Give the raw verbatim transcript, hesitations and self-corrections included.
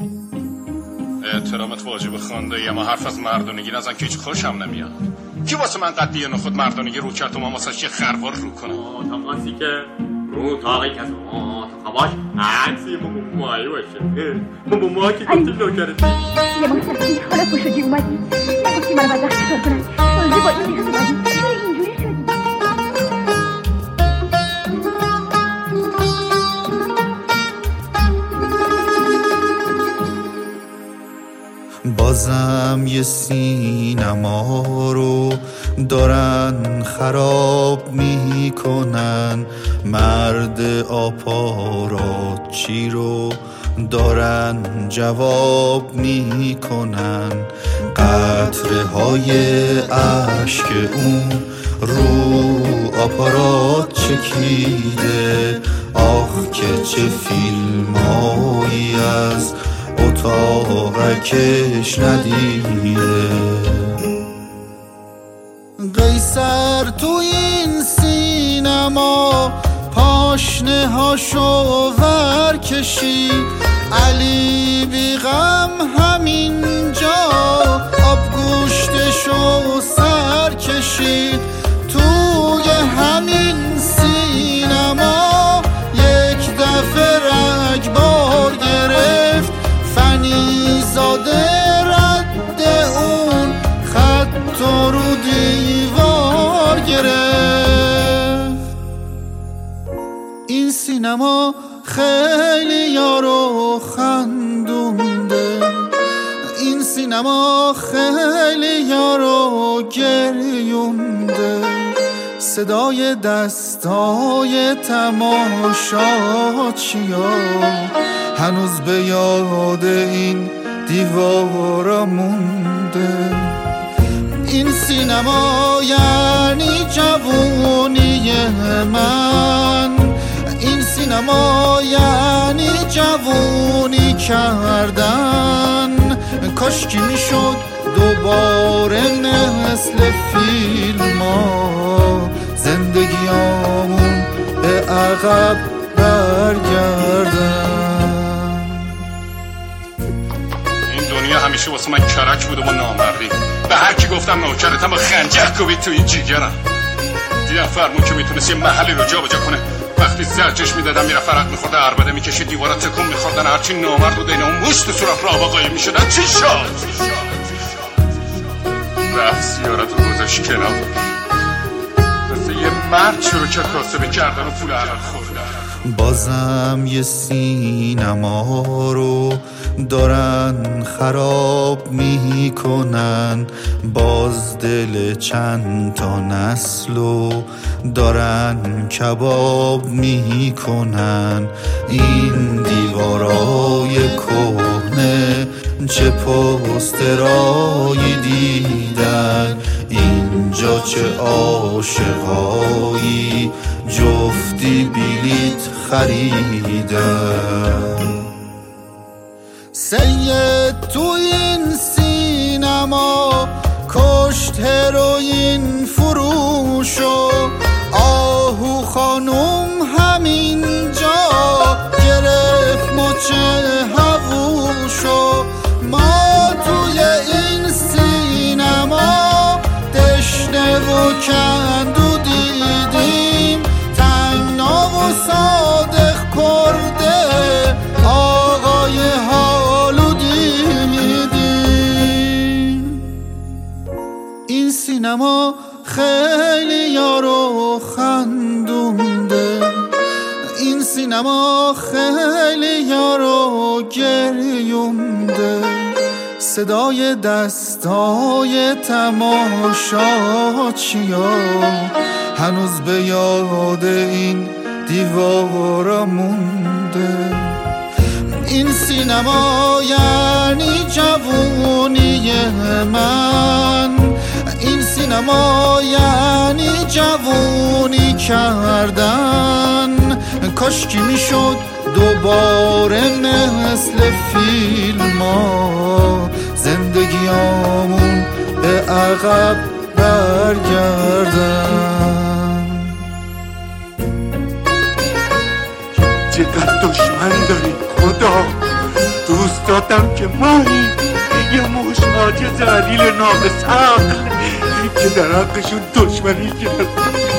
احترامت واجب خانده یه ما حرف از مردانگی نزن که هیچ خوشم نمیاد. کی واسه من قدیه نخود مردانگی رو کرد و من واسه یه خروار رو کنم؟ تا قصی که رو تاقی کس ما تا خواهش عکسی ما مایی باشه ما با ما که گفتی لوکرتی یه ما سبتی حالا پوشدی اومدی نگفتی من بدبخت چکار کنم تازه با این دیگه اومدی چرا اینجوری شدی؟ بازم یه سینما رو دارن خراب میکنن، مرد آپارات چی رو دارن جواب میکنن، قطره های عشق اون رو آپارات چکیده، آخ که چه فیلمایی از اتاقکش ندیده. قیصر تو این سینما پاشنه هاشو ور کشید، علی بی غم همینجا آب گوشتشو سر کشید. توی همین سینما یک دفعه رگبار گرفت، فنی زاده رد اون خط رو دیوار گرفت. این سینما خیلی یارو خندونده، این سینما خیلی یارو گریونده، صدای دستای تماشا چیا هنوز به یاد این دیوارا مونده. این سینما یعنی جوونی من، این سینما یعنی جوونی کردن، کاشکی میشد دوباره مثل فیلم ها زندگیامون به عقب برگردن. این دنیا همیشه واسه من کرک بوده با نامردی، به هر کی گفتم نوکرتم با خنجر کوبید توی جیگرم. دیدم فرمون که میتونست یه محلی رو جا بجا کنه، وقتی سرچش میدادم میره فرق میخورده عربده میکشید دیوارا تکون میخوردن، هرچی نامرد و دینه اون موش تو صورت راه آقایی میشدن. چی شد؟ رفت سیارت رو گذاشت کنار، مثل یه مرد شروع کرد کاسبه کردن و پول علم خوردن. بازم یه سینما رو دارن خراب میکنن، باز دل چند تا نسلو دارن کباب میکنن. این دیوارای کهنه چه پوسترایی دیدن، اینجا چه عاشقایی جفتی بلیت خریدن. سید تو این سینما کشت هروئین فروشو، آهو خانوم همینجا گرفت مچه هووشو. ما توی این سینما دشنه و کندو دیدیم، تنگنا و صادق کرده آقای حالو دیدیم. این سینما خیلی یارو خندونده، این سینما خیلی یارو گریونده، صدای دستای تماشا چیا هنوز به یاد این دیوارا مونده. این سینما یعنی جوونی من، این سینما یعنی جوونی کردن، کاشکی میشد دوباره مثل فیلم ها زندگیامون به عقب برگردن. چقدر دشمن داری خدا، تو دوستاتم که مایی یه موش عاجز علیل ناقص عقل که در حقشون دشمنی کرد.